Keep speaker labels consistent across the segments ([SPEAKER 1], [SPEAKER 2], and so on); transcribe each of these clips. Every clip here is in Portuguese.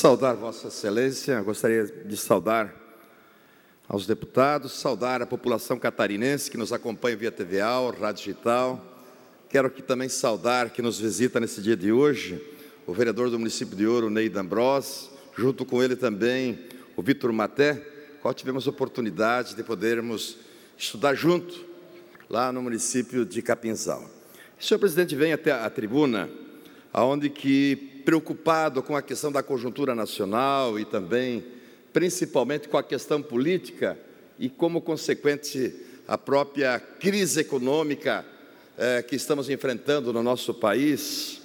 [SPEAKER 1] saudar Vossa Excelência, gostaria de saudar aos deputados, saudar a população catarinense que nos acompanha via TVA, Rádio Digital. Quero aqui também saudar que nos visita nesse dia de hoje, o vereador do município de Ouro, Ney D'Ambrós, junto com ele também o Vitor Maté, qual tivemos a oportunidade de podermos estudar junto lá no município de Capinzal. O senhor presidente vem até a tribuna, aonde que, preocupado com a questão da conjuntura nacional e também, principalmente, com a questão política e, como consequente, a própria crise econômica que estamos enfrentando no nosso país,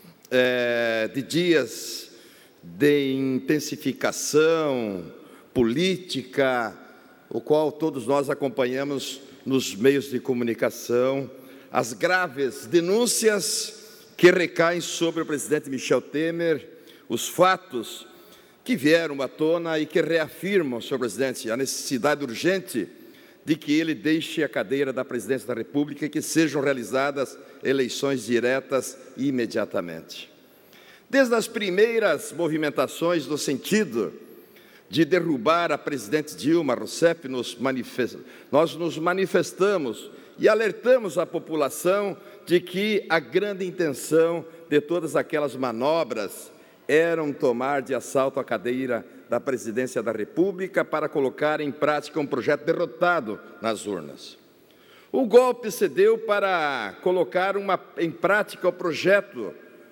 [SPEAKER 1] de dias de intensificação política, o qual todos nós acompanhamos nos meios de comunicação, as graves denúncias que recaem sobre o presidente Michel Temer, os fatos que vieram à tona e que reafirmam, senhor presidente, a necessidade urgente de que ele deixe a cadeira da presidência da República e que sejam realizadas eleições diretas imediatamente. Desde as primeiras movimentações no sentido de derrubar a presidente Dilma Rousseff, nós nos manifestamos e alertamos a população de que a grande intenção de todas aquelas manobras eram tomar de assalto a cadeira da presidência da República para colocar em prática um projeto derrotado nas urnas. O golpe se deu para colocar em prática o projeto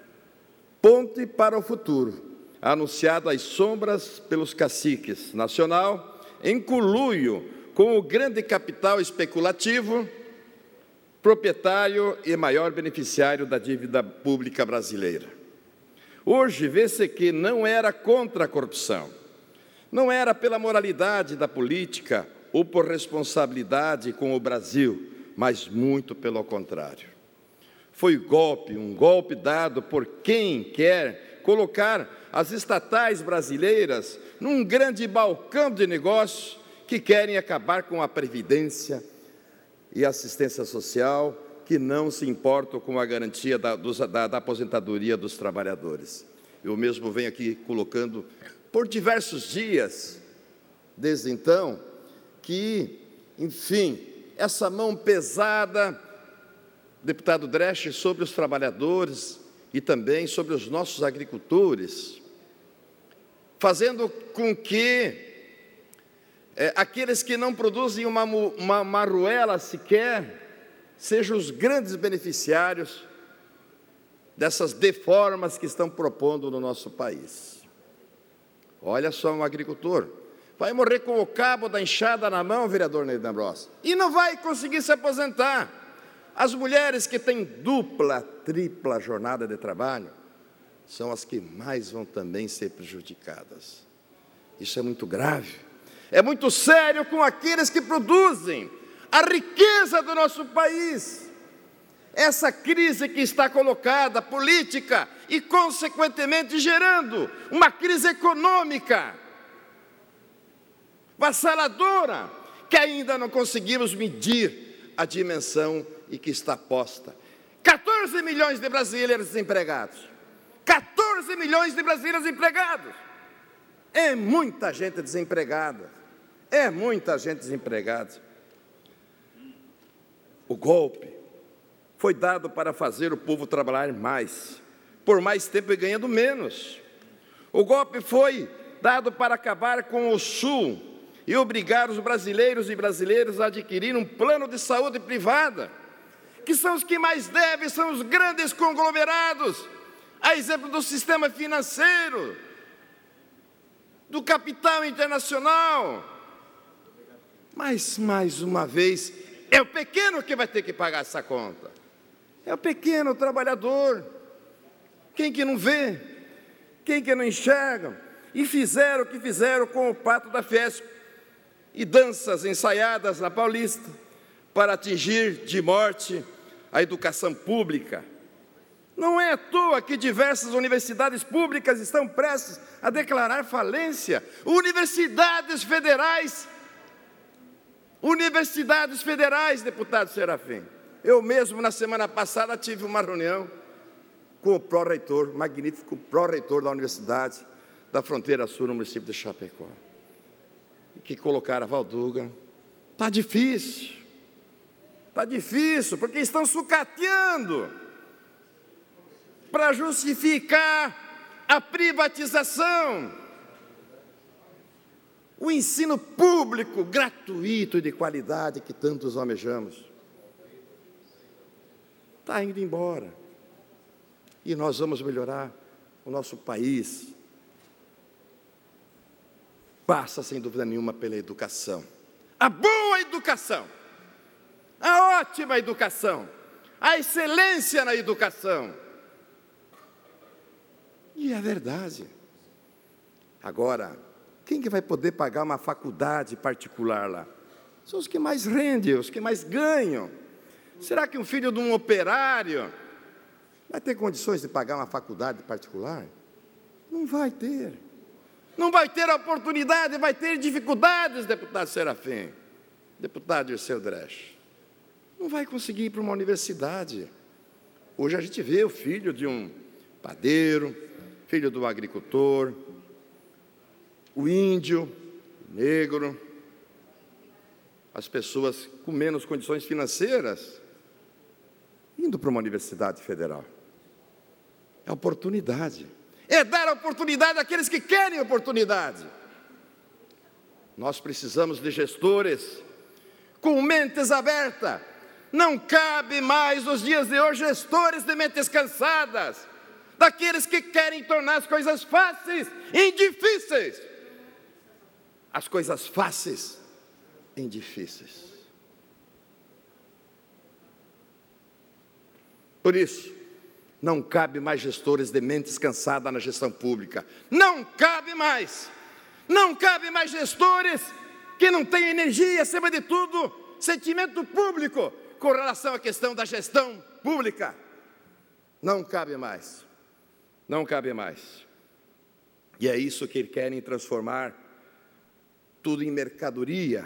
[SPEAKER 1] Ponte para o Futuro, anunciado às sombras pelos caciques nacional, em conluio com o grande capital especulativo, proprietário e maior beneficiário da dívida pública brasileira. Hoje vê-se que não era contra a corrupção, não era pela moralidade da política ou por responsabilidade com o Brasil, mas muito pelo contrário. Foi um golpe dado por quem quer colocar as estatais brasileiras num grande balcão de negócios que querem acabar com a Previdência e assistência social, que não se importam com a garantia da aposentadoria dos trabalhadores. Eu mesmo venho aqui colocando por diversos dias, desde então, que, enfim, essa mão pesada, deputado Dresch, sobre os trabalhadores e também sobre os nossos agricultores, fazendo com que aqueles que não produzem uma marruela sequer sejam os grandes beneficiários dessas deformas que estão propondo no nosso país. Olha só, um agricultor vai morrer com o cabo da enxada na mão, vereador Ney D'Ambrós, e não vai conseguir se aposentar. As mulheres que têm dupla, tripla jornada de trabalho são as que mais vão também ser prejudicadas. Isso é muito grave. É muito sério com aqueles que produzem a riqueza do nosso país. Essa crise que está colocada, política, e consequentemente gerando uma crise econômica avassaladora, que ainda não conseguimos medir a dimensão e que está posta. 14 milhões de brasileiros desempregados. 14 milhões de brasileiros desempregados. É muita gente desempregada. É muita gente desempregada. O golpe foi dado para fazer o povo trabalhar mais, por mais tempo e ganhando menos. O golpe foi dado para acabar com o Sul e obrigar os brasileiros e brasileiras a adquirir um plano de saúde privada, que são os que mais devem, são os grandes conglomerados, a exemplo do sistema financeiro, do capital internacional. Mas, mais uma vez, é o pequeno que vai ter que pagar essa conta. É o pequeno trabalhador. Quem que não vê? Quem que não enxerga? E fizeram o que fizeram com o Pacto da Fiesp e danças ensaiadas na Paulista para atingir de morte a educação pública. Não é à toa que diversas universidades públicas estão prestes a declarar falência. Universidades federais, deputado Serafim. Eu mesmo, na semana passada, tive uma reunião com o pró-reitor, magnífico pró-reitor da universidade, da fronteira sul no município de Chapecó. E que colocaram a Valduga. Está difícil, porque estão sucateando para justificar a privatização. O ensino público, gratuito e de qualidade que tantos almejamos, está indo embora. E nós vamos melhorar o nosso país. Passa, sem dúvida nenhuma, pela educação. A boa educação, a ótima educação, a excelência na educação. E é verdade. Agora, quem que vai poder pagar uma faculdade particular lá? São os que mais rendem, os que mais ganham. Será que um filho de um operário vai ter condições de pagar uma faculdade particular? Não vai ter. Não vai ter oportunidade, vai ter dificuldades, deputado Serafim, deputado Dirceu Dresch. Não vai conseguir ir para uma universidade. Hoje a gente vê o filho de um padeiro, filho do agricultor, o índio, o negro, as pessoas com menos condições financeiras, indo para uma universidade federal. É oportunidade. É dar oportunidade àqueles que querem oportunidade. Nós precisamos de gestores com mentes abertas. Não cabe mais nos dias de hoje gestores de mentes cansadas, daqueles que querem tornar as coisas fáceis em difíceis. As coisas fáceis em difíceis. Por isso, não cabe mais gestores de mentes cansadas na gestão pública. Não cabe mais. Não cabe mais gestores que não têm energia, acima de tudo, sentimento público com relação à questão da gestão pública. Não cabe mais. Não cabe mais. E é isso que eles querem transformar tudo em mercadoria,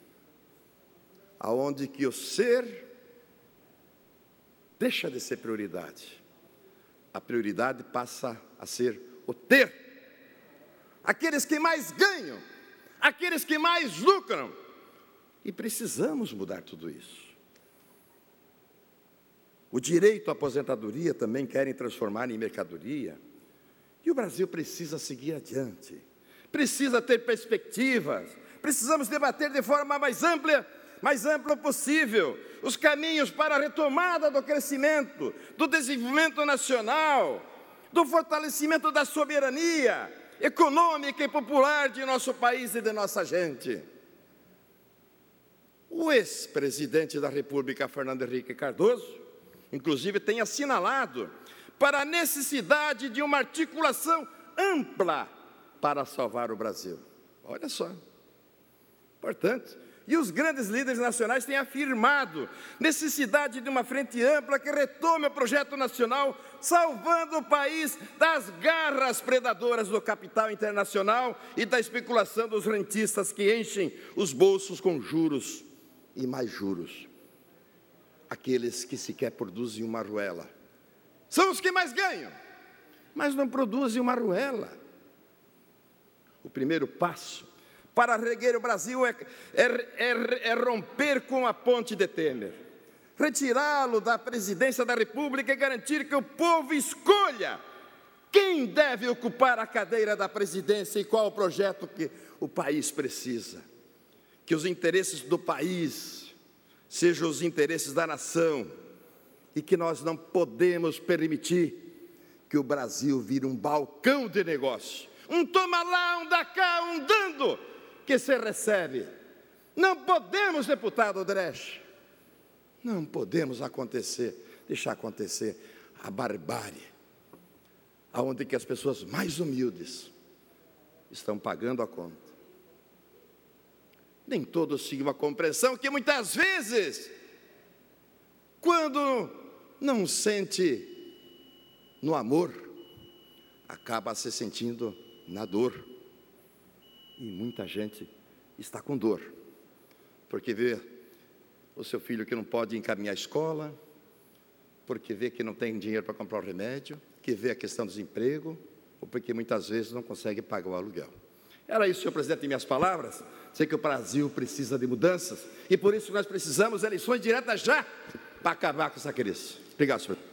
[SPEAKER 1] aonde que o ser deixa de ser prioridade. A prioridade passa a ser o ter. Aqueles que mais ganham, aqueles que mais lucram. E precisamos mudar tudo isso. O direito à aposentadoria também querem transformar em mercadoria. E o Brasil precisa seguir adiante. Precisa ter perspectivas. Precisamos debater de forma mais ampla possível os caminhos para a retomada do crescimento, do desenvolvimento nacional, do fortalecimento da soberania econômica e popular de nosso país e de nossa gente. O ex-presidente da República, Fernando Henrique Cardoso, inclusive, tem assinalado para a necessidade de uma articulação ampla para salvar o Brasil. Olha só, importante. E os grandes líderes nacionais têm afirmado necessidade de uma frente ampla que retome o projeto nacional, salvando o país das garras predadoras do capital internacional e da especulação dos rentistas que enchem os bolsos com juros e mais juros. Aqueles que sequer produzem uma arruela são os que mais ganham, mas não produzem uma arruela. O primeiro passo para reerguer o Brasil é romper com a ponte de Temer, retirá-lo da presidência da República e garantir que o povo escolha quem deve ocupar a cadeira da presidência e qual o projeto que o país precisa. Que os interesses do país sejam os interesses da nação e que nós não podemos permitir que o Brasil vire um balcão de negócio, um toma lá, um dá cá, um dando, que se recebe. Não podemos, deputado Dresch, não podemos deixar acontecer a barbárie, aonde que as pessoas mais humildes estão pagando a conta. Nem todos tinham uma compreensão que muitas vezes, quando não sente no amor, acaba se sentindo na dor. E muita gente está com dor, porque vê o seu filho que não pode encaminhar a escola, porque vê que não tem dinheiro para comprar o remédio, que vê a questão do desemprego, ou porque muitas vezes não consegue pagar o aluguel. Era isso, senhor presidente, em minhas palavras. Sei que o Brasil precisa de mudanças, e por isso nós precisamos de eleições diretas já, para acabar com essa crise. Obrigado, senhor.